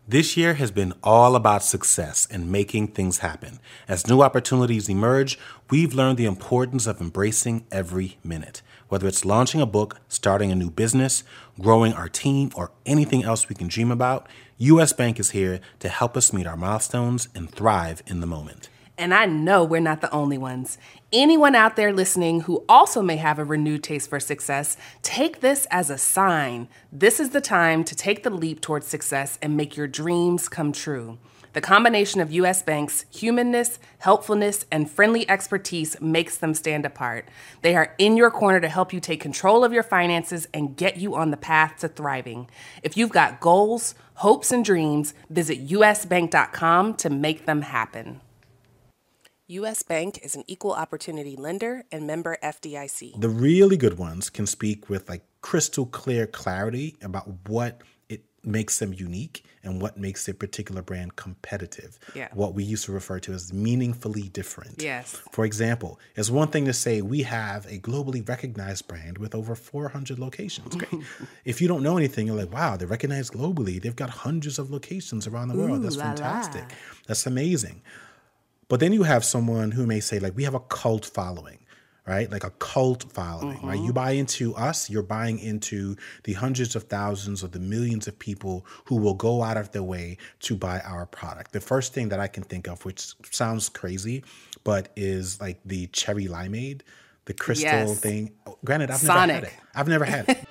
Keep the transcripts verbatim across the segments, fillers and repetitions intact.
This year has been all about success and making things happen. As new opportunities emerge, we've learned the importance of embracing every minute. Whether it's launching a book, starting a new business, growing our team, or anything else we can dream about, U S. Bank is here to help us meet our milestones and thrive in the moment. And I know we're not the only ones. Anyone out there listening who also may have a renewed taste for success, take this as a sign. This is the time to take the leap towards success and make your dreams come true. The combination of U S. Bank's humanness, helpfulness, and friendly expertise makes them stand apart. They are in your corner to help you take control of your finances and get you on the path to thriving. If you've got goals, hopes, and dreams, visit U S bank dot com to make them happen. U S. Bank is an equal opportunity lender and member F D I C. The really good ones can speak with like crystal clear clarity about what it makes them unique and what makes a particular brand competitive. Yeah. What we used to refer to as meaningfully different. Yes. For example, it's one thing to say we have a globally recognized brand with over four hundred locations. Great. If you don't know anything, you're like, wow, they're recognized globally. They've got hundreds of locations around the world. Ooh, That's la, fantastic. la. That's amazing. But then you have someone who may say, like, we have a cult following, right? Like a cult following, mm-hmm. right? You buy into us, you're buying into the hundreds of thousands or the millions of people who will go out of their way to buy our product. The first thing that I can think of, which sounds crazy, but is like the cherry limeade, the crystal yes. thing. Granted, I've Sonic. never had it. I've never had it.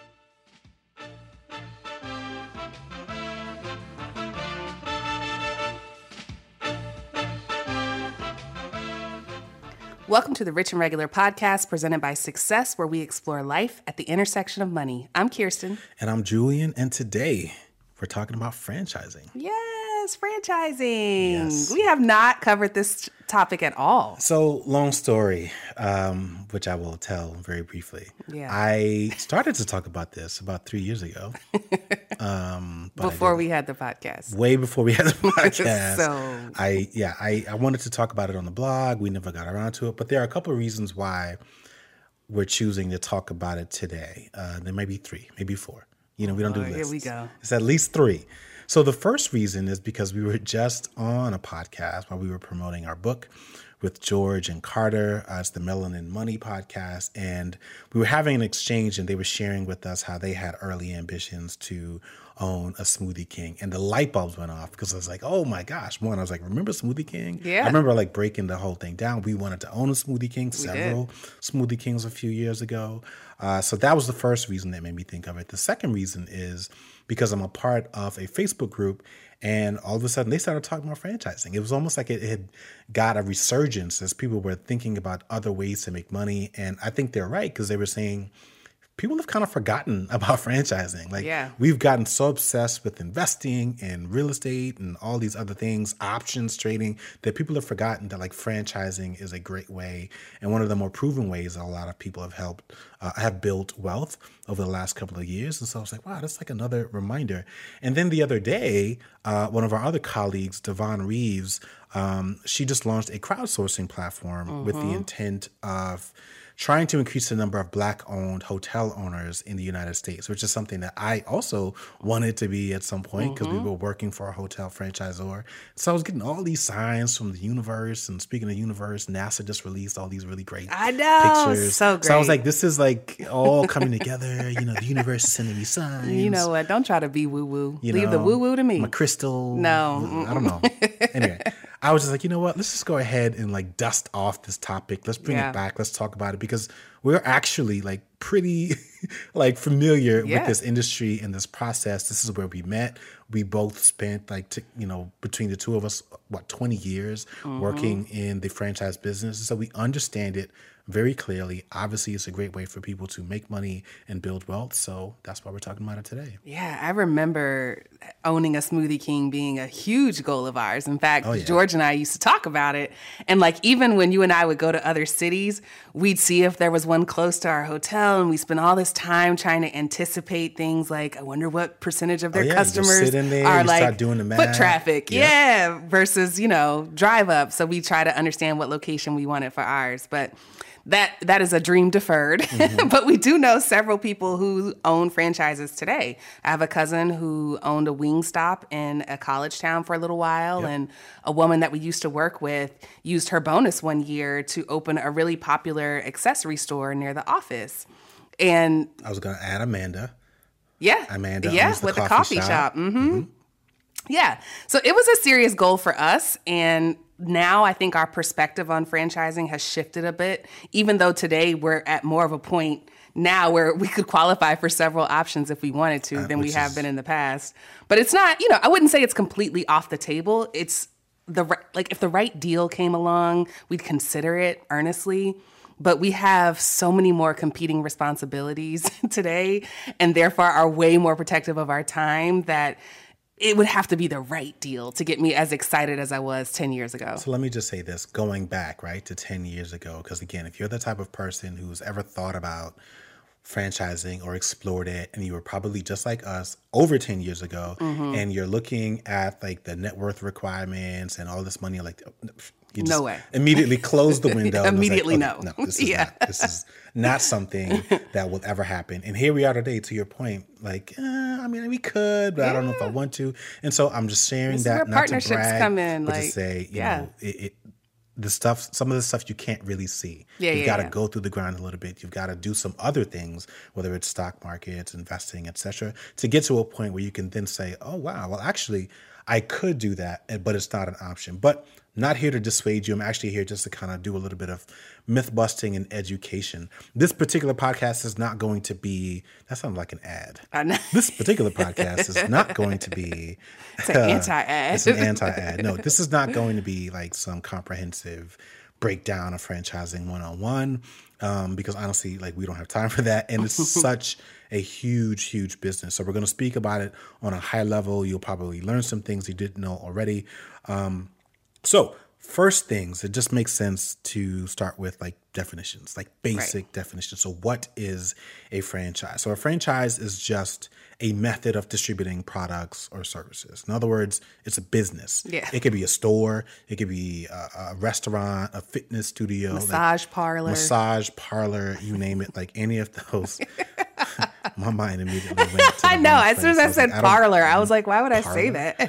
Welcome to the Rich and Regular podcast presented by Success, where we explore life at the intersection of money. I'm Kirsten. And I'm Julian. And today we're talking about franchising. Yes, franchising. Yes. We have not covered this topic at all. So, long story, um, which I will tell very briefly. Yeah. I started to talk about this about three years ago. Um, but before we had the podcast. Way before we had the podcast. so I yeah, I, I wanted to talk about it on the blog. We never got around to it. But there are a couple of reasons why we're choosing to talk about it today. Uh, there may be three, maybe four. You know, we don't oh, do lists. Here we go. It's at least three. So the first reason is because we were just on a podcast while we were promoting our book with George and Carter. Uh, it's the Melanin Money podcast. And we were having an exchange and they were sharing with us how they had early ambitions to own a Smoothie King. And the light bulbs went off because I was like, oh my gosh. One, I was like, remember Smoothie King? Yeah. I remember like breaking the whole thing down. We wanted to own a Smoothie King, We several did. Smoothie Kings a few years ago. Uh, so that was the first reason that made me think of it. The second reason is because I'm a part of a Facebook group and all of a sudden they started talking about franchising. It was almost like it had got a resurgence as people were thinking about other ways to make money. And I think they're right because they were saying people have kind of forgotten about franchising. Like yeah. we've gotten so obsessed with investing and real estate and all these other things, options trading, that people have forgotten that like franchising is a great way and one of the more proven ways that a lot of people have helped, uh, have built wealth over the last couple of years. And so I was like, wow, that's like another reminder. And then the other day, uh, one of our other colleagues, Devon Reeves, um, she just launched a crowdsourcing platform mm-hmm. with the intent of trying to increase the number of Black-owned hotel owners in the United States, which is something that I also wanted to be at some point because mm-hmm. we were working for a hotel franchisor. So I was getting all these signs from the universe. And speaking of universe, NASA just released all these really great I know, pictures. so great. So I was like, this is like all coming together. You know, the universe is sending me signs. You know what? Don't try to be woo-woo. You Leave know, the woo-woo to me. My crystal. No. I don't know. Anyway. I was just like, you know what? Let's just go ahead and like dust off this topic. Let's bring yeah. it back. Let's talk about it because we're actually like pretty like familiar yeah. with this industry and this process. This is where we met. We both spent like, t- you know, between the two of us, what, twenty years mm-hmm. working in the franchise business. So we understand it very clearly. Obviously, it's a great way for people to make money and build wealth. So that's why we're talking about it today. Yeah, I remember owning a Smoothie King being a huge goal of ours. In fact, oh, yeah. George and I used to talk about it. And like even when you and I would go to other cities, we'd see if there was one close to our hotel. And we spend all this time trying to anticipate things like, I wonder what percentage of their oh, yeah. customers sit in there, are you like start doing the math. foot traffic. Yep. Yeah, versus, you know, drive up. So we try to understand what location we wanted for ours. But that that is a dream deferred. Mm-hmm. But we do know several people who own franchises today. I have a cousin who owned a Wingstop in a college town for a little while, yep. and a woman that we used to work with used her bonus one year to open a really popular accessory store near the office. And I was going to add Amanda. Yeah. Amanda yeah, owns the with coffee the coffee shop. shop. Mm-hmm. Mm-hmm. Yeah. So it was a serious goal for us. And now I think our perspective on franchising has shifted a bit, even though today we're at more of a point now where we could qualify for several options if we wanted to uh, than we have is... been in the past. But it's not, you know, I wouldn't say it's completely off the table. It's the, like if the right deal came along, we'd consider it earnestly. But we have so many more competing responsibilities today, and therefore are way more protective of our time, that it would have to be the right deal to get me as excited as I was ten years ago. So let me just say this, going back, right, to ten years ago, because again, if you're the type of person who's ever thought about franchising or explored it, and you were probably just like us over ten years ago, mm-hmm. and you're looking at like the net worth requirements and all this money, like you just no way. immediately close the window. Immediately like, okay, no. No, this is yeah. not, this is not something that will ever happen. And here we are today, to your point, like, eh, I mean, we could, but yeah. I don't know if I want to. And so I'm just sharing this that, is where not partnerships to brag, come in, but like, to say, you yeah. know, it, it the stuff, some of the stuff you can't really see. Yeah, You've yeah, got to yeah. go through the grind a little bit. You've got to do some other things, whether it's stock markets, investing, et cetera, to get to a point where you can then say, oh, wow, well, actually, I could do that, but it's not an option. But not here to dissuade you. I'm actually here just to kind of do a little bit of myth busting and education. This particular podcast is not going to be, that sounds like an ad. I know. This particular podcast is not going to be. It's an uh, anti-ad. It's an anti-ad. No, this is not going to be like some comprehensive breakdown of franchising one-on-one, um, because honestly, like we don't have time for that. And it's such a huge, huge business. So we're going to speak about it on a high level. You'll probably learn some things you didn't know already. Um, So first things, it just makes sense to start with like definitions, like basic right. definitions. So what is a franchise? So a franchise is just a method of distributing products or services. In other words, it's a business. Yeah. It could be a store. It could be a, a restaurant, a fitness studio. Massage like, parlor. Massage parlor, you name it, like any of those. My mind immediately went to the I know. As place. soon as I, I said like, parlor, I, I was like, why would parlor? I say that?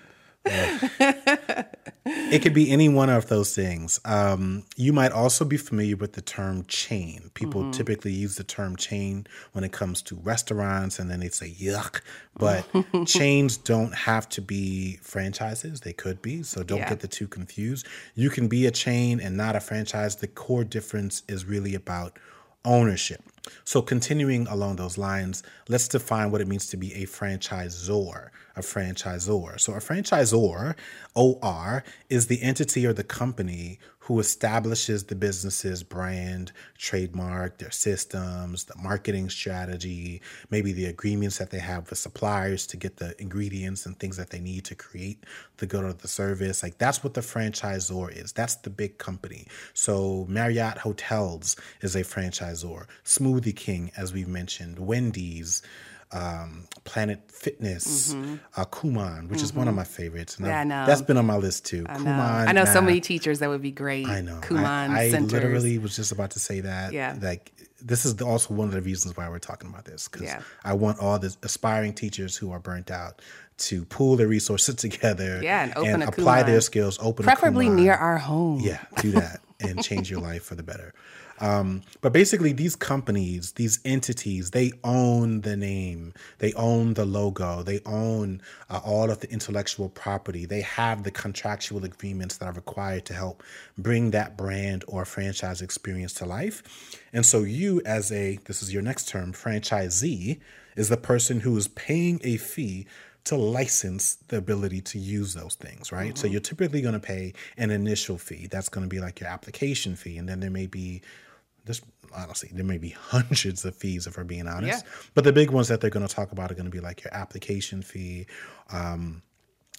Yeah. It could be any one of those things. Um, you might also be familiar with the term chain. People mm-hmm. typically use the term chain when it comes to restaurants, and then they say yuck. But chains don't have to be franchises. They could be, so don't yeah. get the two confused. You can be a chain and not a franchise. The core difference is really about ownership. So continuing along those lines, let's define what it means to be a franchisor, a franchisor. So a franchisor, O R, is the entity or the company who establishes the business's brand, trademark, their systems, the marketing strategy, maybe the agreements that they have with suppliers to get the ingredients and things that they need to create the good or the service. Like that's what the franchisor is. That's the big company. So Marriott Hotels is a franchisor. Smoothie King, as we've mentioned, Wendy's, um, Planet Fitness, mm-hmm. uh, Kumon, which mm-hmm. is one of my favorites. And yeah, I know. That's been on my list too. I Kumon. Know. I know so many teachers that would be great. I know. Kumon I, I centers. literally was just about to say that. Yeah. Like this is also one of the reasons why we're talking about this, because yeah. I want all the aspiring teachers who are burnt out to pool their resources together yeah, and, open and a apply Kumon. their skills. Open preferably a Kumon. near our home. Yeah, do that and change your life for the better. Um, but basically, these companies, these entities, they own the name, they own the logo, they own uh, all of the intellectual property. They have the contractual agreements that are required to help bring that brand or franchise experience to life. And so you, as a, this is your next term, franchisee, is the person who is paying a fee to license the ability to use those things, right? Mm-hmm. So you're typically going to pay an initial fee. That's going to be like your application fee. And then there may be, this honestly, there may be hundreds of fees if we're being honest. Yeah. But the big ones that they're going to talk about are going to be like your application fee, um,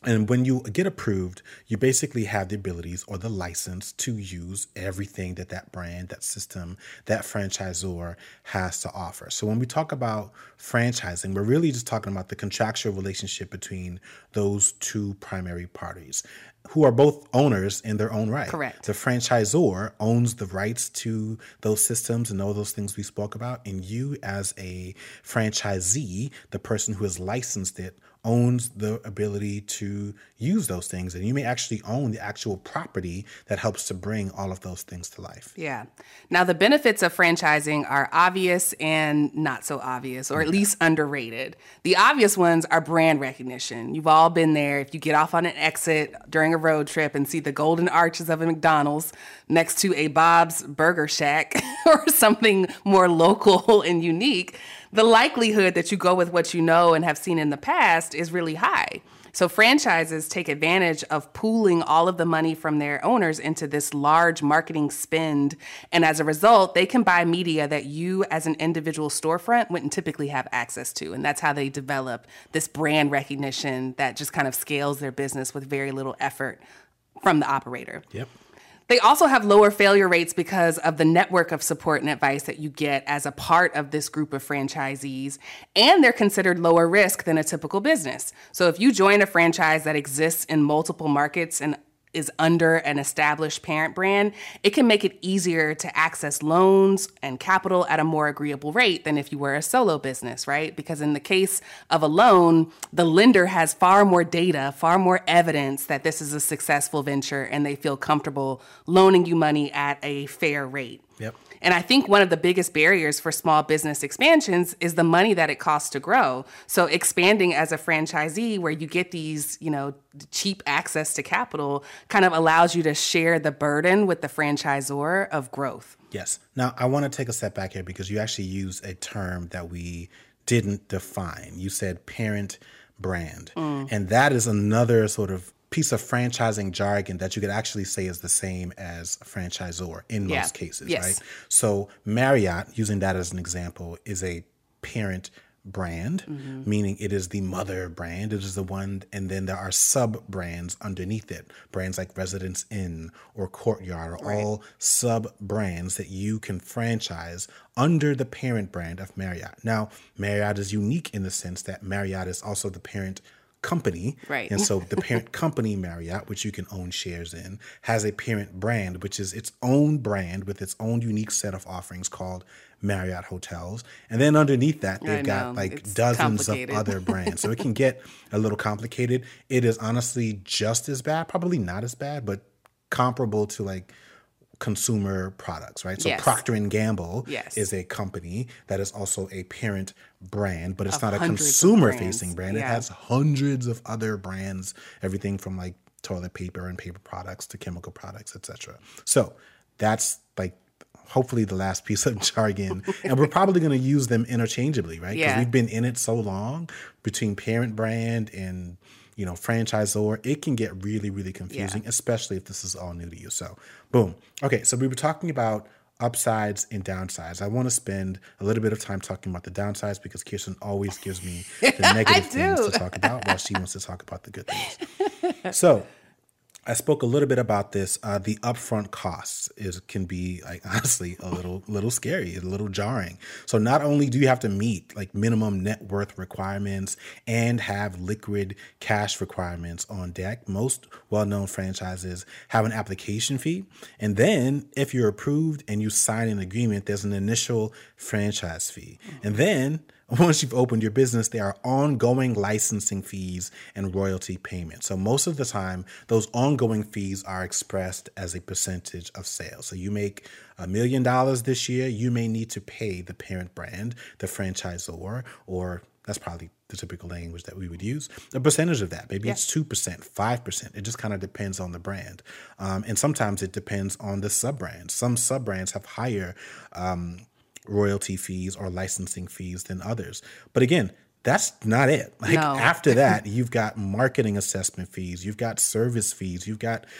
And when you get approved, you basically have the abilities or the license to use everything that that brand, that system, that franchisor has to offer. So when we talk about franchising, we're really just talking about the contractual relationship between those two primary parties who are both owners in their own right. Correct. The franchisor owns the rights to those systems and all those things we spoke about. And you as a franchisee, the person who has licensed it, owns the ability to use those things. And you may actually own the actual property that helps to bring all of those things to life. Yeah. Now, the benefits of franchising are obvious and not so obvious, or at least underrated. The obvious ones are brand recognition. You've all been there. If you get off on an exit during a road trip and see the golden arches of a McDonald's next to a Bob's Burger Shack or something more local and unique, the likelihood that you go with what you know and have seen in the past is really high. So franchises take advantage of pooling all of the money from their owners into this large marketing spend. And as a result, they can buy media that you as an individual storefront wouldn't typically have access to. And that's how they develop this brand recognition that just kind of scales their business with very little effort from the operator. Yep. They also have lower failure rates because of the network of support and advice that you get as a part of this group of franchisees, and they're considered lower risk than a typical business. So if you join a franchise that exists in multiple markets and is under an established parent brand, it can make it easier to access loans and capital at a more agreeable rate than if you were a solo business, right? Because in the case of a loan, the lender has far more data, far more evidence that this is a successful venture, and they feel comfortable loaning you money at a fair rate. Yep. And I think one of the biggest barriers for small business expansions is the money that it costs to grow. So expanding as a franchisee where you get these, you know, cheap access to capital kind of allows you to share the burden with the franchisor of growth. Yes. Now, I want to take a step back here because you actually use a term that we didn't define. You said parent brand. Mm. And that is another sort of piece of franchising jargon that you could actually say is the same as franchisor in yeah. most cases, yes. right? So Marriott, using that as an example, is a parent brand, mm-hmm. meaning it is the mother brand. It is the one, and then there are sub-brands underneath it. Brands like Residence Inn or Courtyard are right. all sub-brands that you can franchise under the parent brand of Marriott. Now, Marriott is unique in the sense that Marriott is also the parent company. Right. And so the parent company, Marriott, which you can own shares in, has a parent brand, which is its own brand with its own unique set of offerings called Marriott Hotels. And then underneath that, they've got like it's dozens of other brands. So it can get a little complicated. It is honestly just as bad, probably not as bad, but comparable to like consumer products, right? So yes. Procter and Gamble yes. is a company that is also a parent brand, but it's of not a consumer-facing brand. Yeah. It has hundreds of other brands, everything from like toilet paper and paper products to chemical products, et cetera. So that's like hopefully the last piece of jargon, and we're probably going to use them interchangeably, right? Because yeah. we've been in it so long between parent brand and you know, franchisor, it can get really, really confusing, yeah. especially if this is all new to you. So, boom. Okay, so we were talking about upsides and downsides. I want to spend a little bit of time talking about the downsides because Kirsten always gives me the negative things to talk about while she wants to talk about the good things. So, I spoke a little bit about this. Uh, the upfront costs is can be like honestly a little little scary, a little jarring. So not only do you have to meet like minimum net worth requirements and have liquid cash requirements on deck, most well-known franchises have an application fee. And then if you're approved and you sign an agreement, there's an initial franchise fee. And then once you've opened your business, there are ongoing licensing fees and royalty payments. So most of the time, those ongoing fees are expressed as a percentage of sales. So you make a million dollars this year, you may need to pay the parent brand, the franchisor, or that's probably the typical language that we would use, a percentage of that. Maybe yeah. it's two percent, five percent. It just kind of depends on the brand. Um, and sometimes it depends on the sub-brands. Some sub-brands have higher um royalty fees or licensing fees than others. But again, that's not it. Like no. after that, you've got marketing assessment fees, you've got service fees, you've got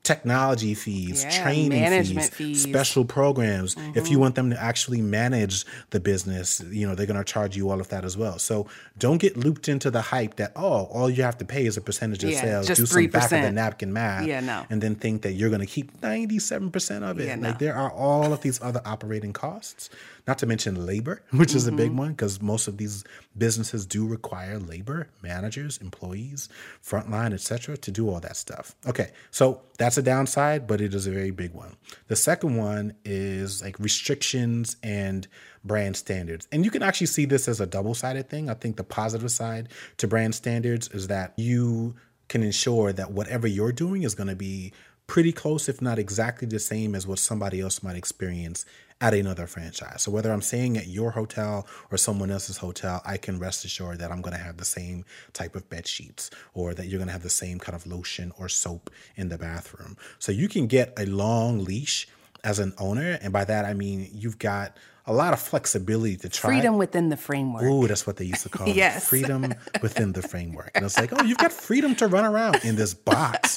technology fees, Yeah, training management fees, fees. special programs. Mm-hmm. If you want them to actually manage the business, you know, they're going to charge you all of that as well. So don't get looped into the hype that, oh, all you have to pay is a percentage of Yeah, sales, just do some three back percent. of the napkin math, Yeah, no. and then think that you're going to keep ninety-seven percent of it. Yeah, no. Like there are all of these other operating costs, not to mention labor, which mm-hmm. is a big one because most of these businesses do require labor, managers, employees, frontline, et cetera, to do all that stuff. Okay, so that's a downside, but it is a very big one. The second one is like restrictions and brand standards. And you can actually see this as a double-sided thing. I think the positive side to brand standards is that you can ensure that whatever you're doing is going to be pretty close, if not exactly the same as what somebody else might experience at another franchise. So whether I'm staying at your hotel or someone else's hotel, I can rest assured that I'm going to have the same type of bed sheets or that you're going to have the same kind of lotion or soap in the bathroom. So you can get a long leash as an owner. And by that, I mean, you've got a lot of flexibility to try. Freedom within the framework. Ooh, that's what they used to call it. Yes. Freedom within the framework. And it's like, oh, you've got freedom to run around in this box.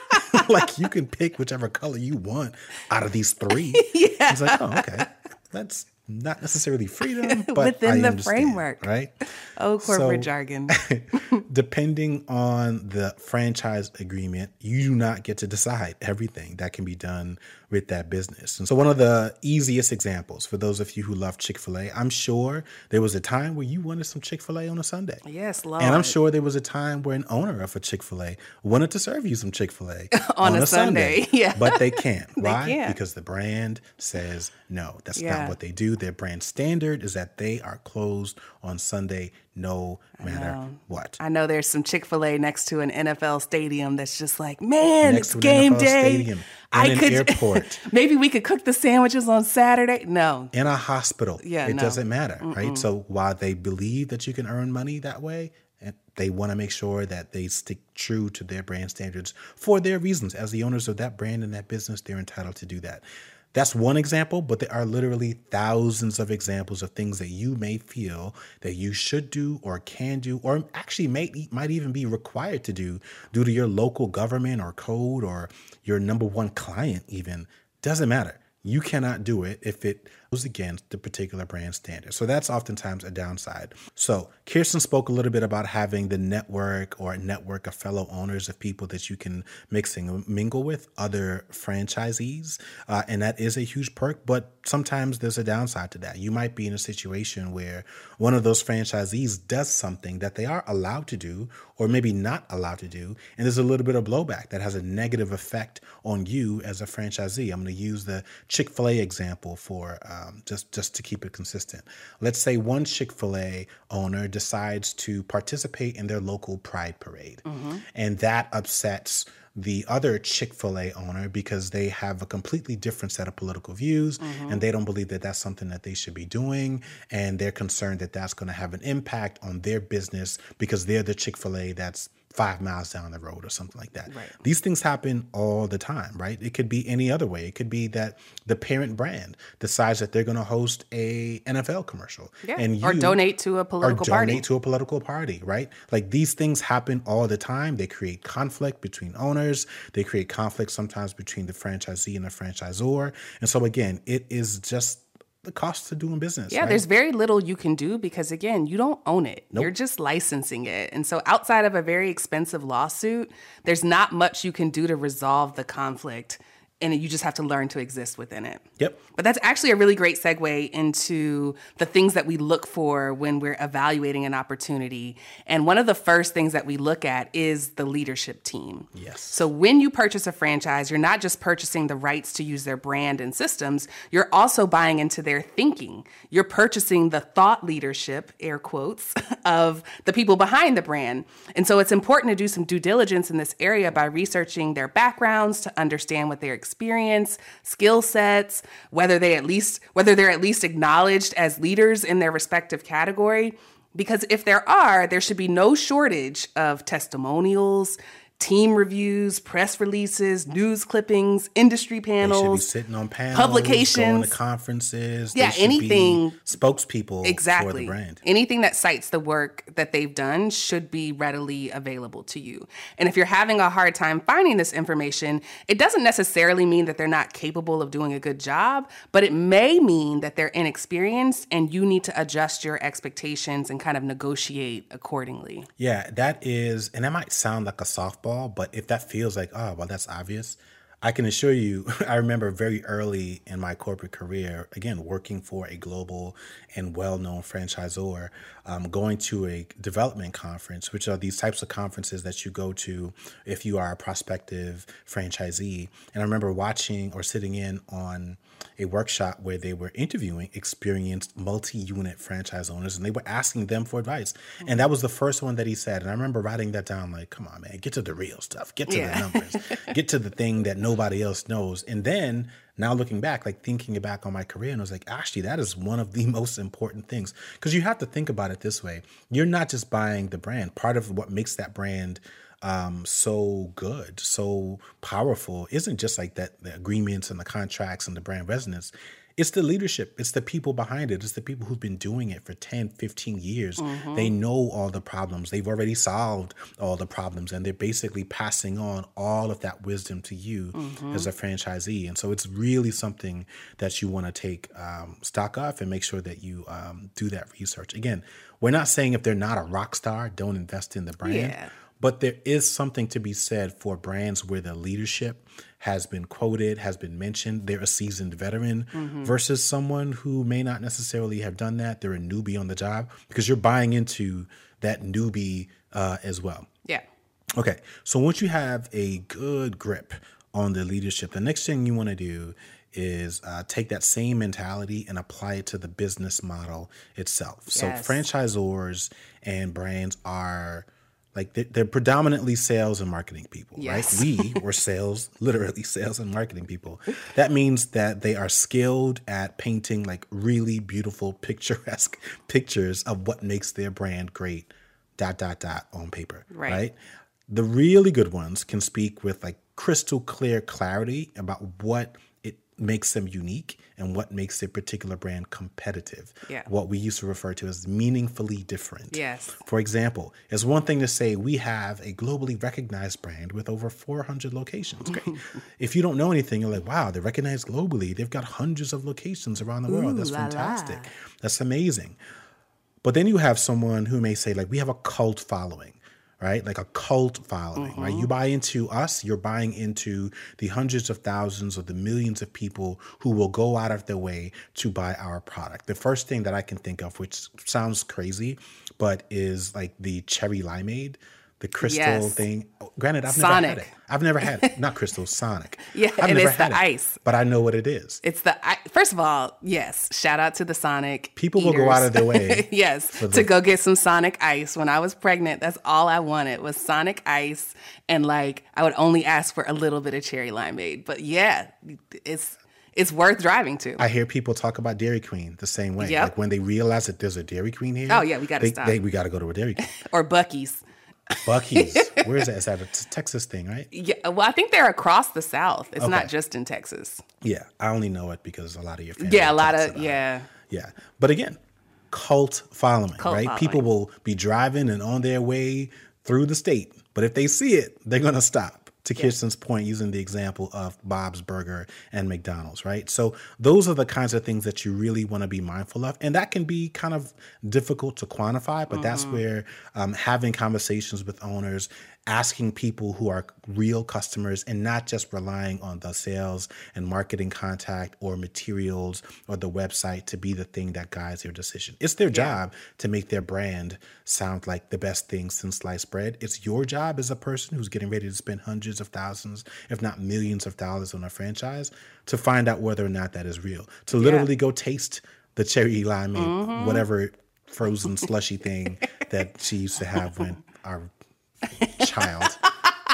Like you can pick whichever color you want out of these three. Yeah. It's like, oh, okay. That's not necessarily freedom, but within I the understand, framework. Right? Oh, corporate So, jargon. Depending on the franchise agreement, you do not get to decide everything that can be done with that business. And so one of the easiest examples for those of you who love Chick-fil-A, I'm sure there was a time where you wanted some Chick-fil-A on a Sunday. Yes, Lord. And I'm sure there was a time where an owner of a Chick-fil-A wanted to serve you some Chick-fil-A on, on a, a Sunday. Sunday. Yeah. But they can't. They Why? can't. Because the brand says no. That's Yeah. not what they do. Their brand standard is that they are closed on Sunday no matter know. what. I know there's some Chick-fil-A next to an N F L stadium that's just like, man, Next it's to an game N F L day. stadium, I in an could airport. maybe we could cook the sandwiches on Saturday. No. In a hospital. Yeah, it no. doesn't matter, Mm-mm. right? So while they believe that you can earn money that way, and they want to make sure that they stick true to their brand standards for their reasons. As the owners of that brand and that business, they're entitled to do that. That's one example, but there are literally thousands of examples of things that you may feel that you should do or can do, or actually may, might even be required to do due to your local government or code or your number one client even. Doesn't matter. You cannot do it if it goes against the particular brand standard. So that's oftentimes a downside. So Kirsten spoke a little bit about having the network or a network of fellow owners of people that you can mix and mingle with, other franchisees. Uh, and that is a huge perk, but sometimes there's a downside to that. You might be in a situation where one of those franchisees does something that they are allowed to do or maybe not allowed to do. And there's a little bit of blowback that has a negative effect on you as a franchisee. I'm going to use the Chick-fil-A example for um, just, just to keep it consistent. Let's say one Chick-fil-A owner decides to participate in their local Pride Parade, mm-hmm. and that upsets the other Chick-fil-A owner because they have a completely different set of political views, mm-hmm. and they don't believe that that's something that they should be doing, and they're concerned that that's going to have an impact on their business because they're the Chick-fil-A that's five miles down the road or something like that. Right. These things happen all the time, right? It could be any other way. It could be that the parent brand decides that they're going to host a N F L commercial. Yeah. And you, or donate to a political or party. donate to a political party, right? Like these things happen all the time. They create conflict between owners. They create conflict sometimes between the franchisee and the franchisor. And so again, it is just the cost of doing business. Yeah, right? There's very little you can do because, again, you don't own it. Nope. You're just licensing it. And so outside of a very expensive lawsuit, there's not much you can do to resolve the conflict. And you just have to learn to exist within it. Yep. But that's actually a really great segue into the things that we look for when we're evaluating an opportunity. And one of the first things that we look at is the leadership team. Yes. So when you purchase a franchise, you're not just purchasing the rights to use their brand and systems, you're also buying into their thinking. You're purchasing the thought leadership, air quotes, of the people behind the brand. And so it's important to do some due diligence in this area by researching their backgrounds to understand what they're experience, skill sets, whether they at least whether they're at least acknowledged as leaders in their respective category. Because if there are, there should be no shortage of testimonials, team reviews, press releases, news clippings, industry panels. They should be sitting on panels, publications, going to conferences. Yeah, they should anything. Be spokespeople exactly. for the brand. Anything that cites the work that they've done should be readily available to you. And if you're having a hard time finding this information, it doesn't necessarily mean that they're not capable of doing a good job, but it may mean that they're inexperienced and you need to adjust your expectations and kind of negotiate accordingly. Yeah, that is, and that might sound like a softball, but if that feels like, oh, well, that's obvious, I can assure you, I remember very early in my corporate career, again, working for a global and well-known franchisor, um, going to a development conference, which are these types of conferences that you go to if you are a prospective franchisee. And I remember watching or sitting in on a workshop where they were interviewing experienced multi-unit franchise owners, and they were asking them for advice. And that was the first one that he said. And I remember writing that down like, come on, man, get to the real stuff. Get to yeah. the numbers. Get to the thing that nobody else knows. And then now looking back, like thinking back on my career, and I was like, actually, that is one of the most important things. Because you have to think about it this way. You're not just buying the brand. Part of what makes that brand Um, so good, so powerful, isn't just like that, the agreements and the contracts and the brand resonance. It's the leadership. It's the people behind it. It's the people who've been doing it for ten, fifteen years. Mm-hmm. They know all the problems. They've already solved all the problems, and they're basically passing on all of that wisdom to you mm-hmm. as a franchisee. And so it's really something that you want to take um, stock of and make sure that you um, do that research. Again, we're not saying if they're not a rock star, don't invest in the brand. Yeah. But there is something to be said for brands where the leadership has been quoted, has been mentioned. They're a seasoned veteran mm-hmm. versus someone who may not necessarily have done that. They're a newbie on the job, because you're buying into that newbie uh, as well. Yeah. Okay. So once you have a good grip on the leadership, the next thing you want to do is uh, take that same mentality and apply it to the business model itself. Yes. So franchisors and brands are like they're, they're predominantly sales and marketing people, yes. right? We were sales, literally sales and marketing people. That means that they are skilled at painting like really beautiful, picturesque pictures of what makes their brand great, dot, dot, dot on paper, right? right? The really good ones can speak with like crystal clear clarity about what it makes them unique and what makes a particular brand competitive. Yeah. What we used to refer to as meaningfully different. Yes. For example, it's one thing to say we have a globally recognized brand with over four hundred locations. Great. If you don't know anything, you're like, wow, they're recognized globally. They've got hundreds of locations around the world. Ooh, That's fantastic. La la. That's amazing. But then you have someone who may say, like, we have a cult following. Right? Like a cult following, mm-hmm. right? You buy into us, you're buying into the hundreds of thousands or the millions of people who will go out of their way to buy our product. The first thing that I can think of, which sounds crazy, but is like the cherry limeade, the crystal yes. thing. Granted, I've Sonic. never had it. I've never had it. Not crystal, Sonic. Yeah, I've and never it's had the it, ice. But I know what it is. It's the first of all, yes. Shout out to the Sonic. People eaters. will go out of their way. yes, the- to go get some Sonic ice. When I was pregnant, that's all I wanted was Sonic ice, and like I would only ask for a little bit of cherry limeade. But yeah, it's. It's worth driving to. I hear people talk about Dairy Queen the same way. Yep. Like when they realize that there's a Dairy Queen here. Oh yeah, we got to stop. They, we got to go to a Dairy Queen. Or Buc-ee's. Buc-ee's. Where is that? Is that a Texas thing, right? Yeah. Well, I think they're across the South. It's okay. Not just in Texas. Yeah. I only know it because a lot of your family. Yeah, a lot of, yeah. It. Yeah. But again, cult following, cult right? Following. People will be driving and on their way through the state. But if they see it, they're going to stop. To yeah. Kirsten's point, using the example of Bob's Burger and McDonald's, right? So those are the kinds of things that you really want to be mindful of. And that can be kind of difficult to quantify, but mm-hmm. that's where um, having conversations with owners, asking people who are real customers and not just relying on the sales and marketing contact or materials or the website to be the thing that guides their decision. It's their yeah. job to make their brand sound like the best thing since sliced bread. It's your job as a person who's getting ready to spend hundreds of thousands, if not millions of dollars on a franchise to find out whether or not that is real. To literally yeah. go taste the cherry limeade, mm-hmm. whatever frozen slushy thing that she used to have when our child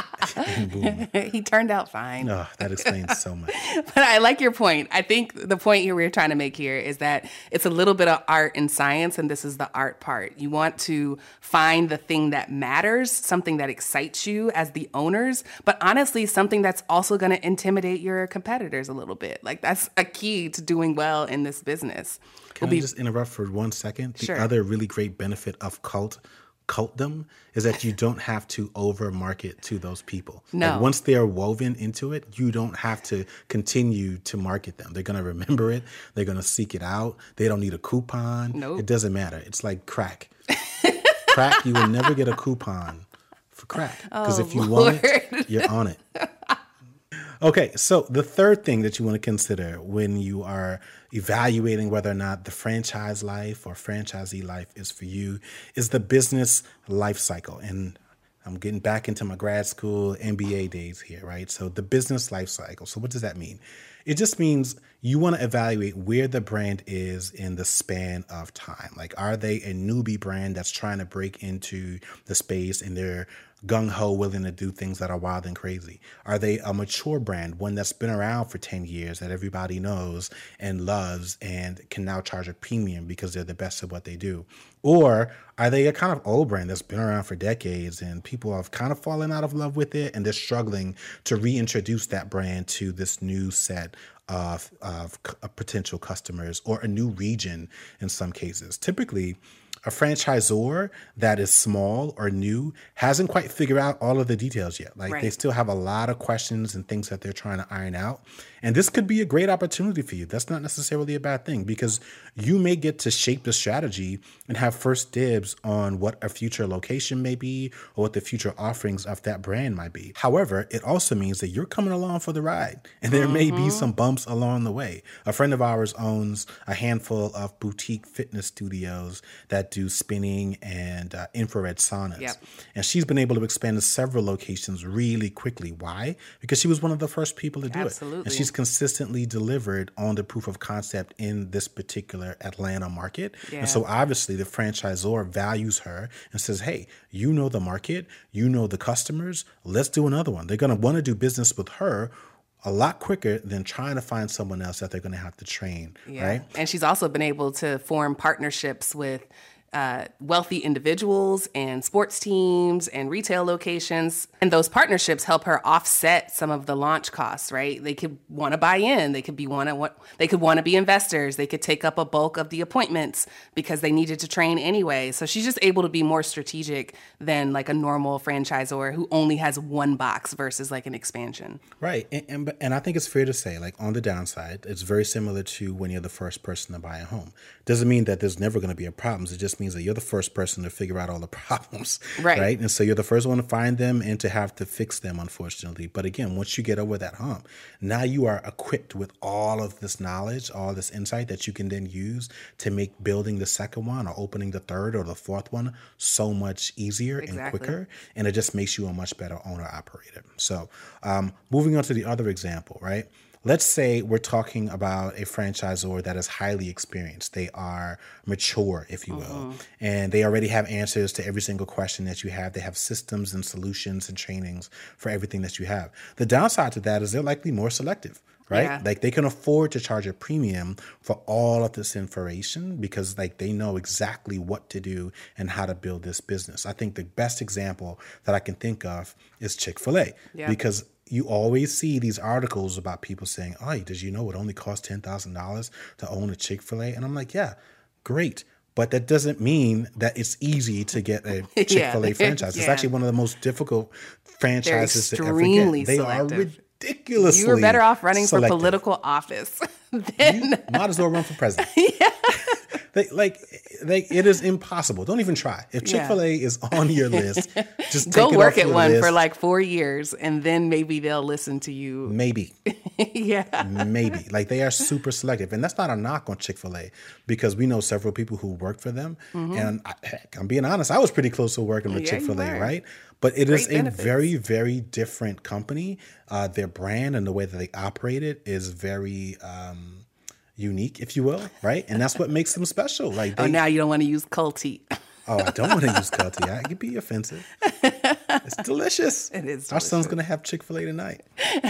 Boom. He turned out fine. Oh, that explains so much. But I like your point. I think the point here we're trying to make here is that it's a little bit of art and science, and this is the art part. You want to find the thing that matters, something that excites you as the owners, but honestly, something that's also going to intimidate your competitors a little bit. Like that's a key to doing well in this business. Can We'll I be- just interrupt for one second? The Sure. other really great benefit of cult cultdom is that you don't have to over market to those people. No. Like once they're woven into it, you don't have to continue to market them. They're going to remember it. They're going to seek it out. They don't need a coupon. Nope. It doesn't matter. It's like crack. Crack, you will never get a coupon for crack. Because Oh, if you Lord. want it, you're on it. Okay, so the third thing that you want to consider when you are evaluating whether or not the franchise life or franchisee life is for you is the business life cycle. And I'm getting back into my grad school M B A days here, right? So the business life cycle. So what does that mean? It just means you want to evaluate where the brand is in the span of time. Like, are they a newbie brand that's trying to break into the space and they're gung-ho willing to do things that are wild and crazy? Are they a mature brand, one that's been around for ten years that everybody knows and loves and can now charge a premium because they're the best at what they do? Or are they a kind of old brand that's been around for decades and people have kind of fallen out of love with it and they're struggling to reintroduce that brand to this new set of, of, of potential customers or a new region in some cases? Typically, a franchisor that is small or new hasn't quite figured out all of the details yet. Like Right. they still have a lot of questions and things that they're trying to iron out. And this could be a great opportunity for you. That's not necessarily a bad thing because you may get to shape the strategy and have first dibs on what a future location may be or what the future offerings of that brand might be. However, it also means that you're coming along for the ride and there may be some bumps along the way. A friend of ours owns a handful of boutique fitness studios that do spinning and uh, infrared saunas. Yep. And she's been able to expand to several locations really quickly. Why? Because she was one of the first people to do it. Absolutely. And she's consistently delivered on the proof of concept in this particular Atlanta market. Yeah. And so obviously the franchisor values her and says, hey, you know the market, you know the customers, let's do another one. They're going to want to do business with her a lot quicker than trying to find someone else that they're going to have to train, Yeah. right? And she's also been able to form partnerships with uh, wealthy individuals and sports teams and retail locations. And those partnerships help her offset some of the launch costs, right? They could want to buy in. They could be want to what they could want to be investors. They could take up a bulk of the appointments because they needed to train anyway. So she's just able to be more strategic than like a normal franchisor who only has one box versus like an expansion. Right. And, and and I think it's fair to say, like on the downside, it's very similar to when you're the first person to buy a home. Doesn't mean that there's never going to be a problems. It just means that you're the first person to figure out all the problems. Right. Right. And so you're the first one to find them and to have to fix them, unfortunately. But again, once you get over that hump, now you are equipped with all of this knowledge, all this insight that you can then use to make building the second one or opening the third or the fourth one so much easier and Exactly. quicker. And it just makes you a much better owner operator. So um, moving on to the other example, right? Let's say we're talking about a franchisor that is highly experienced. They are mature, if you will, Mm-hmm. and they already have answers to every single question that you have. They have systems and solutions and trainings for everything that you have. The downside to that is they're likely more selective. Right? Yeah. Like they can afford to charge a premium for all of this information because like they know exactly what to do and how to build this business. I think the best example that I can think of is Chick-fil-A Yeah. because you always see these articles about people saying, oh, did you know it only costs ten thousand dollars to own a Chick-fil-A? And I'm like, yeah, great. But that doesn't mean that it's easy to get a Chick-fil-A Yeah. franchise. It's Yeah. actually one of the most difficult franchises to ever extremely get. They selective. are ridiculous. Ridiculously You were better off running selective. for political office than You might as well run for president. yeah. They, like, they, it is impossible. Don't even try. If Chick-fil-A is on your list, just take go it work off at your one list. for like four years and then maybe they'll listen to you. Maybe. Yeah. Maybe. Like they are super selective. And that's not a knock on Chick-fil-A because we know several people who work for them. And I, heck, I'm being honest, I was pretty close to working with Yeah, you Chick-fil-A, were. right? But it is Great a benefits. very, very different company. Uh, their brand and the way that they operate it is very um, unique, if you will, right? And that's what makes them special. Like they, Oh, now you don't want to use culty. Oh, I don't want to use culty. I could be offensive. It's delicious. It is Our delicious. son's going to have Chick-fil-A tonight.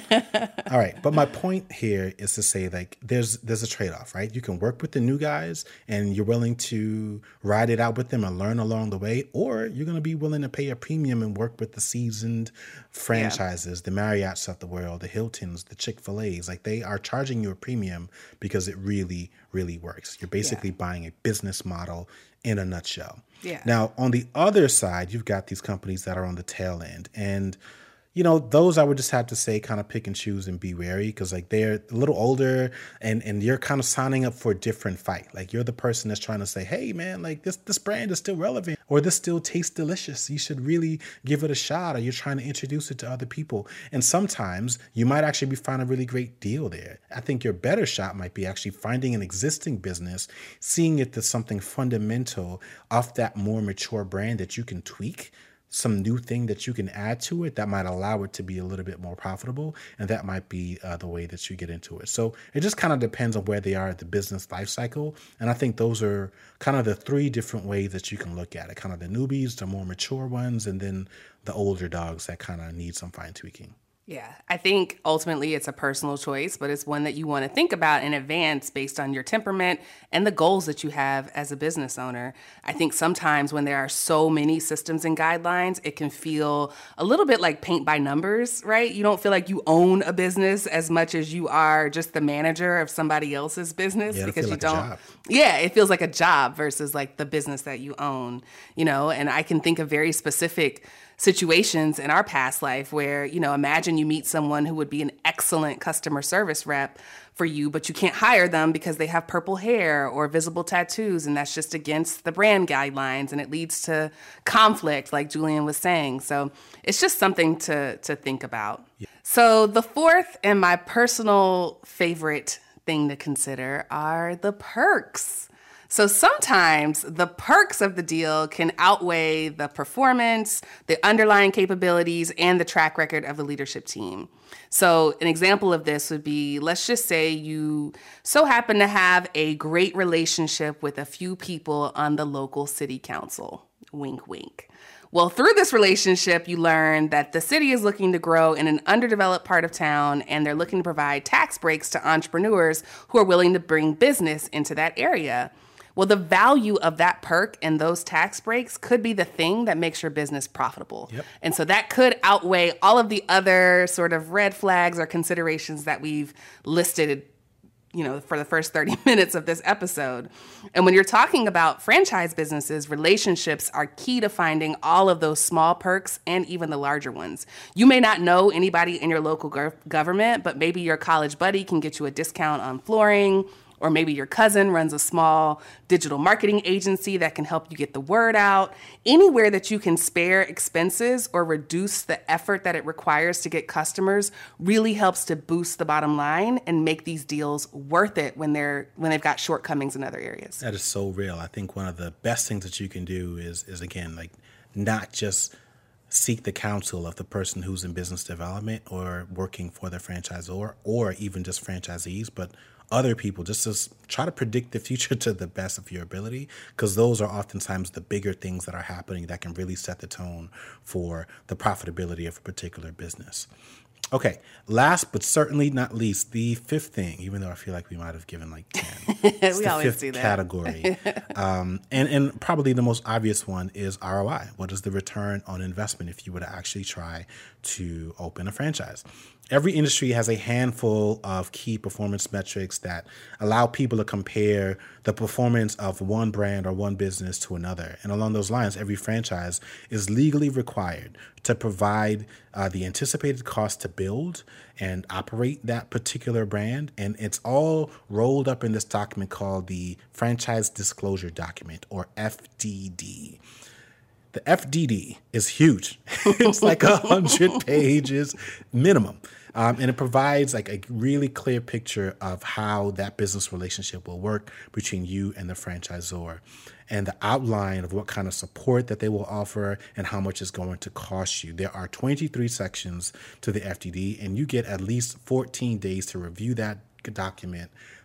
All right. But my point here is to say, like, there's there's a trade-off, right? You can work with the new guys and you're willing to ride it out with them and learn along the way, or you're going to be willing to pay a premium and work with the seasoned franchises, yeah. the Marriotts of the world, the Hiltons, the Chick-fil-A's. Like, they are charging you a premium because it really, really works. You're basically yeah. buying a business model in a nutshell. Yeah. Now, on the other side, you've got these companies that are on the tail end. And, you know, those I would just have to say kind of pick and choose and be wary, because like they're a little older and, and you're kind of signing up for a different fight. Like, you're the person that's trying to say, hey, man, like this, this brand is still relevant, or this still tastes delicious. You should really give it a shot, or you're trying to introduce it to other people. And sometimes you might actually be finding a really great deal there. I think your better shot might be actually finding an existing business, seeing it as something fundamental off that more mature brand that you can tweak, some new thing that you can add to it that might allow it to be a little bit more profitable. And that might be uh, the way that you get into it. So it just kind of depends on where they are at the business life cycle. And I think those are kind of the three different ways that you can look at it. Kind of the newbies, the more mature ones, and then the older dogs that kind of need some fine tweaking. Yeah, I think ultimately it's a personal choice, but it's one that you want to think about in advance based on your temperament and the goals that you have as a business owner. I think sometimes when there are so many systems and guidelines, it can feel a little bit like paint by numbers, right? You don't feel like you own a business as much as you are just the manager of somebody else's business, yeah, because feel you like don't. A job. Yeah, it feels like a job versus like the business that you own, you know, and I can think of very specific situations in our past life where, you know, imagine you meet someone who would be an excellent customer service rep for you, but you can't hire them because they have purple hair or visible tattoos, and that's just against the brand guidelines, and it leads to conflict, like Julian was saying. So it's just something to to think about. Yeah. So the fourth and my personal favorite thing to consider are the perks. So sometimes the perks of the deal can outweigh the performance, the underlying capabilities, and the track record of the leadership team. So an example of this would be, let's just say you so happen to have a great relationship with a few people on the local city council. Wink, wink. Well, through this relationship, you learn that the city is looking to grow in an underdeveloped part of town, and they're looking to provide tax breaks to entrepreneurs who are willing to bring business into that area. Well, the value of that perk and those tax breaks could be the thing that makes your business profitable. Yep. And so that could outweigh all of the other sort of red flags or considerations that we've listed, you know, for the first thirty minutes of this episode. And when you're talking about franchise businesses, relationships are key to finding all of those small perks and even the larger ones. You may not know anybody in your local gov- government, but maybe your college buddy can get you a discount on flooring, or maybe your cousin runs a small digital marketing agency that can help you get the word out. Anywhere that you can spare expenses or reduce the effort that it requires to get customers really helps to boost the bottom line and make these deals worth it when they're when they've got shortcomings in other areas. That is so real. I think one of the best things that you can do is, is again, like not just seek the counsel of the person who's in business development or working for the franchisor or even just franchisees, but other people, just to try to predict the future to the best of your ability, because those are oftentimes the bigger things that are happening that can really set the tone for the profitability of a particular business. Okay, last but certainly not least, the fifth thing, even though I feel like we might have given like ten. It's we the always fifth do that. Category. um, and, and probably the most obvious one is R O I. What is the return on investment if you were to actually try to open a franchise? Every industry has a handful of key performance metrics that allow people to compare the performance of one brand or one business to another. And along those lines, every franchise is legally required to provide uh, the anticipated cost to build and operate that particular brand. And it's all rolled up in this document called the Franchise Disclosure Document, or F D D. The F D D is huge. It's like a hundred pages minimum. Um, and it provides like a really clear picture of how that business relationship will work between you and the franchisor, and the outline of what kind of support that they will offer and how much it's going to cost you. There are twenty-three sections to the F D D, and you get at least fourteen days to review that document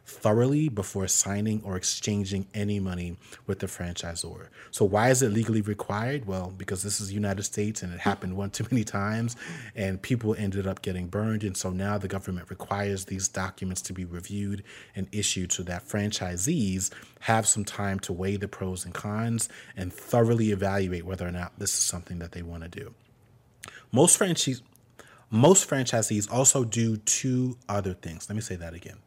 thoroughly before signing or exchanging any money with the franchisor. So why is it legally required? Well, because this is the United States and it happened one too many times and people ended up getting burned. And so now the government requires these documents to be reviewed and issued so that franchisees have some time to weigh the pros and cons and thoroughly evaluate whether or not this is something that they want to do. Most franchise, most franchisees also do two other things. Let me say that again.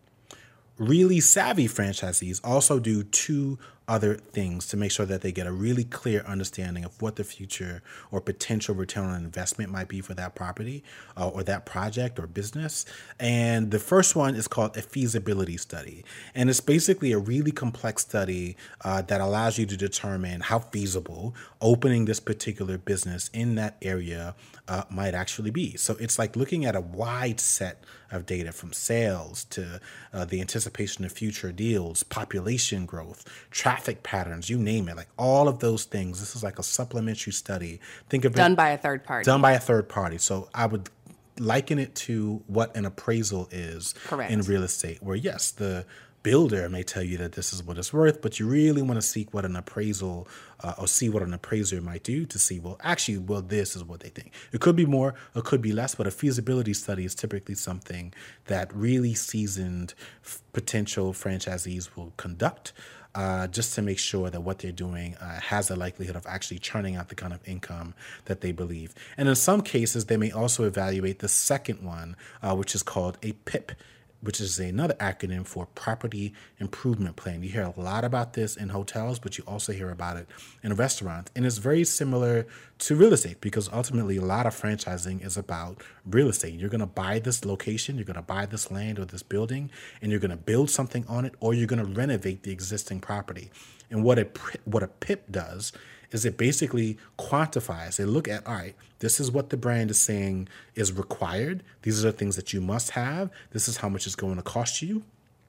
Really savvy franchisees also do two other things to make sure that they get a really clear understanding of what the future or potential return on investment might be for that property uh, or that project or business. And the first one is called a feasibility study. And it's basically a really complex study uh, that allows you to determine how feasible opening this particular business in that area uh, might actually be. So it's like looking at a wide set of data from sales to uh, the anticipation of future deals, population growth, traffic patterns, you name it, like all of those things. This is like a supplementary study. Think of it done by a third party. Done by a third party. So I would liken it to what an appraisal is Correct. in real estate, where yes, the builder may tell you that this is what it's worth, but you really want to seek what an appraisal uh, or see what an appraiser might do to see, well, actually, well, this is what they think. It could be more, it could be less, but a feasibility study is typically something that really seasoned f- potential franchisees will conduct uh, just to make sure that what they're doing uh, has a likelihood of actually churning out the kind of income that they believe. And in some cases, they may also evaluate the second one, uh, which is called a P I P, which is another acronym for Property Improvement Plan. You hear a lot about this in hotels, but you also hear about it in restaurants. And it's very similar to real estate because ultimately a lot of franchising is about real estate. You're going to buy this location, you're going to buy this land or this building, and you're going to build something on it, or you're going to renovate the existing property. And what a, what a P I P does is it basically quantifies. They look at, all right, this is what the brand is saying is required. These are the things that you must have. This is how much it's going to cost you.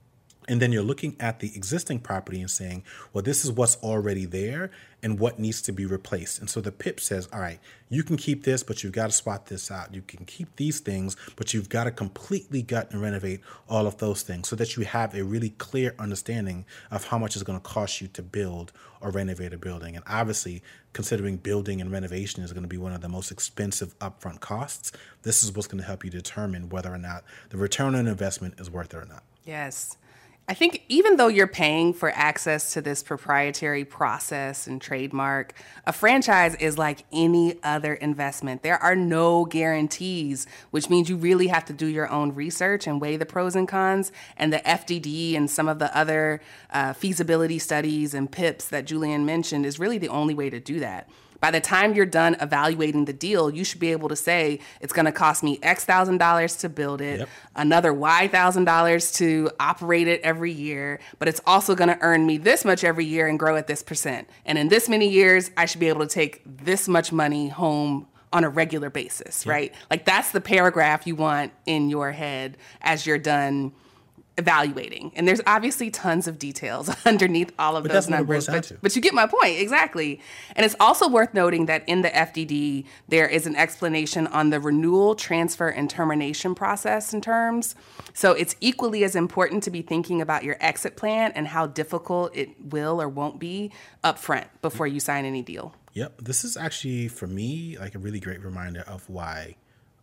And then you're looking at the existing property and saying, well, this is what's already there and what needs to be replaced. And so the P I P says, all right, you can keep this, but you've got to swap this out. You can keep these things, but you've got to completely gut and renovate all of those things so that you have a really clear understanding of how much it's going to cost you to build or renovate a building. And obviously, considering building and renovation is going to be one of the most expensive upfront costs, this is what's going to help you determine whether or not the return on investment is worth it or not. Yes. I think even though you're paying for access to this proprietary process and trademark, a franchise is like any other investment. There are no guarantees, which means you really have to do your own research and weigh the pros and cons. And the F D D and some of the other uh, feasibility studies and P I Ps that Julian mentioned is really the only way to do that. By the time you're done evaluating the deal, you should be able to say, it's going to cost me X thousand dollars to build it, yep. another Y thousand dollars to operate it every year, but it's also going to earn me this much every year and grow at this percent. And in this many years, I should be able to take this much money home on a regular basis, yep. right? Like that's the paragraph you want in your head as you're done evaluating. And there's obviously tons of details underneath all of but those that's numbers, what it boils down but, to. but you get my point, exactly. And it's also worth noting that in the F D D, there is an explanation on the renewal, transfer, and termination process and terms. So it's equally as important to be thinking about your exit plan and how difficult it will or won't be up front before you sign any deal. Yep. This is actually, for me, like a really great reminder of why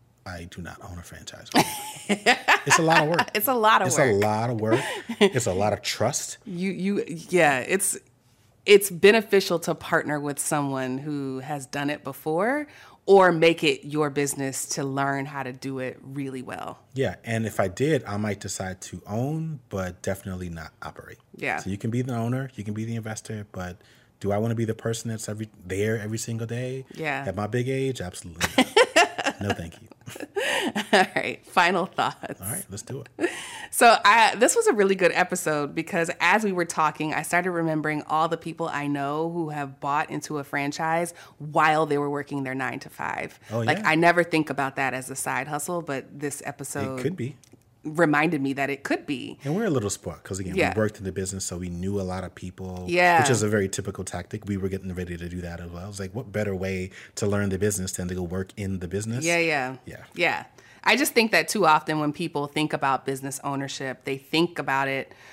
I do not own a franchise. It's a lot of work. It's a lot of it's work. It's a lot of work. It's a lot of trust. You, you, yeah, it's, it's beneficial to partner with someone who has done it before or make it your business to learn how to do it really well. Yeah. And if I did, I might decide to own, but definitely not operate. Yeah. So you can be the owner, you can be the investor, but do I want to be the person that's every there every single day? Yeah. At my big age? Absolutely not. No, thank you. All right. Final thoughts. All right. Let's do it. So I, this was a really good episode because as we were talking, I started remembering all the people I know who have bought into a franchise while they were working their nine to five. Oh, yeah. Like I never think about that as a side hustle, but this episode It could be. reminded me that it could be. And we're a little spoiled because, again, Yeah. we worked in the business, so we knew a lot of people, Yeah. which is a very typical tactic. We were getting ready to do that as well. I was like, what better way to learn the business than to go work in the business? Yeah, yeah. Yeah. Yeah. I just think that too often when people think about business ownership, they think about it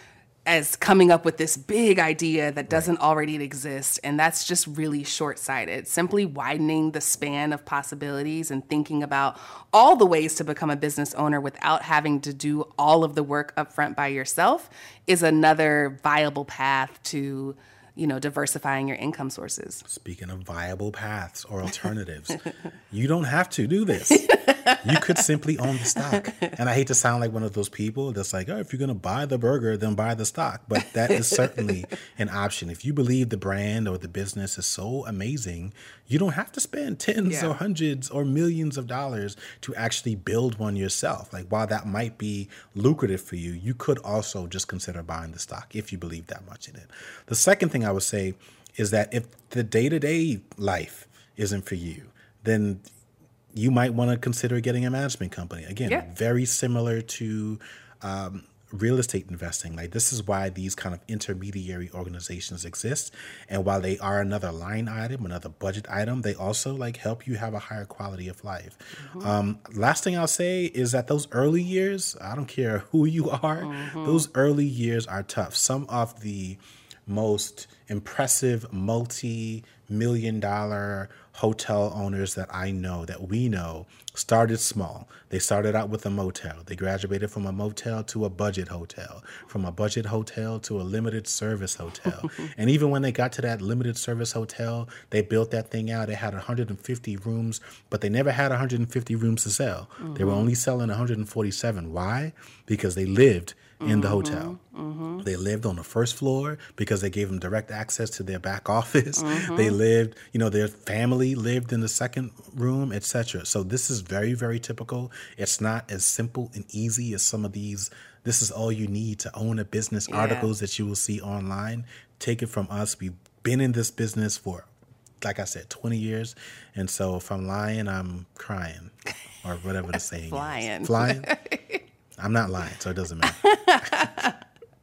as coming up with this big idea that doesn't right. already exist. And that's just really short-sighted. Simply widening the span of possibilities and thinking about all the ways to become a business owner without having to do all of the work upfront by yourself is another viable path to, you know, diversifying your income sources. Speaking of viable paths or alternatives, you don't have to do this. You could simply own the stock. And I hate to sound like one of those people that's like, oh, if you're going to buy the burger, then buy the stock. But that is certainly an option. If you believe the brand or the business is so amazing, you don't have to spend tens yeah. or hundreds or millions of dollars to actually build one yourself. Like, while that might be lucrative for you, you could also just consider buying the stock if you believe that much in it. The second thing I would say is that if the day-to-day life isn't for you, then you might want to consider getting a management company. Again, yeah. very similar to um, real estate investing. Like, this is why these kind of intermediary organizations exist. And while they are another line item, another budget item, they also like help you have a higher quality of life. Mm-hmm. Um, last thing I'll say is that those early years, I don't care who you are, mm-hmm. those early years are tough. Some of the most impressive multi-million dollar hotel owners that I know, that we know, started small. They started out with a motel. They graduated from a motel to a budget hotel, from a budget hotel to a limited service hotel. And even when they got to that limited service hotel, they built that thing out. It had one hundred fifty rooms, but they never had one hundred fifty rooms to sell. Mm-hmm. They were only selling one hundred forty-seven. Why? Because they lived in the hotel. Mm-hmm. They lived on the first floor because they gave them direct access to their back office. Mm-hmm. They lived, you know, their family lived in the second room, et cetera. So this is very, very typical. It's not as simple and easy as some of these. This is all you need to own a business. Yeah. Articles that you will see online. Take it from us. We've been in this business for, like I said, twenty years. And so if I'm lying, I'm crying, or whatever the saying Flying. is. Flying. I'm not lying, so it doesn't matter.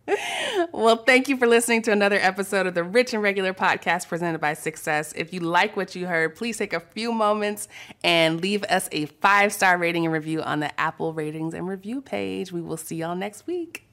Well, thank you for listening to another episode of the Rich and Regular podcast presented by Success. If you like what you heard, please take a few moments and leave us a five-star rating and review on the Apple ratings and review page. We will see y'all next week.